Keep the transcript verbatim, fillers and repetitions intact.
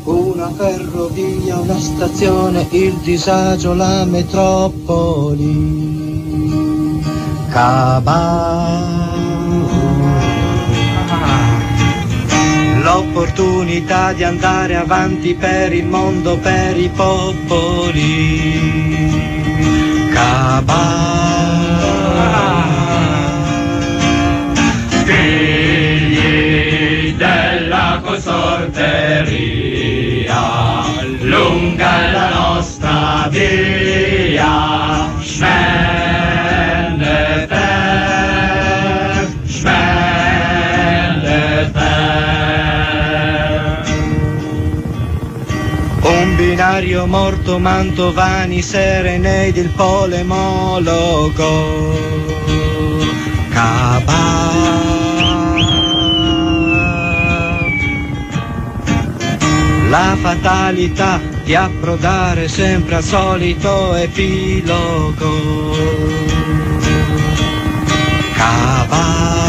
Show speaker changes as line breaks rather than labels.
Una ferrovia, una stazione, il disagio, la metropoli. Cabà. L'opportunità di andare avanti per il mondo, per i popoli. Cabà.
Figli della consorteria, lunga è la nostra via. Spendete, spendete.
Un binario morto, Mantovani, Serenade, il polemologo. Cabà. La fatalità di approdare sempre al solito epilogo. Cabà.